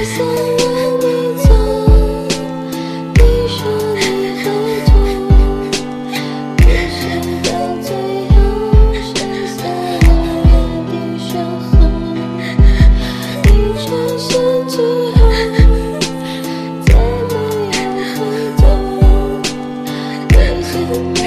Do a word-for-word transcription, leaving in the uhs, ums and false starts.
散了你走，你说你会痛，可是到最后剩下了一地伤痕。你转身之后，再没有回头，未知的。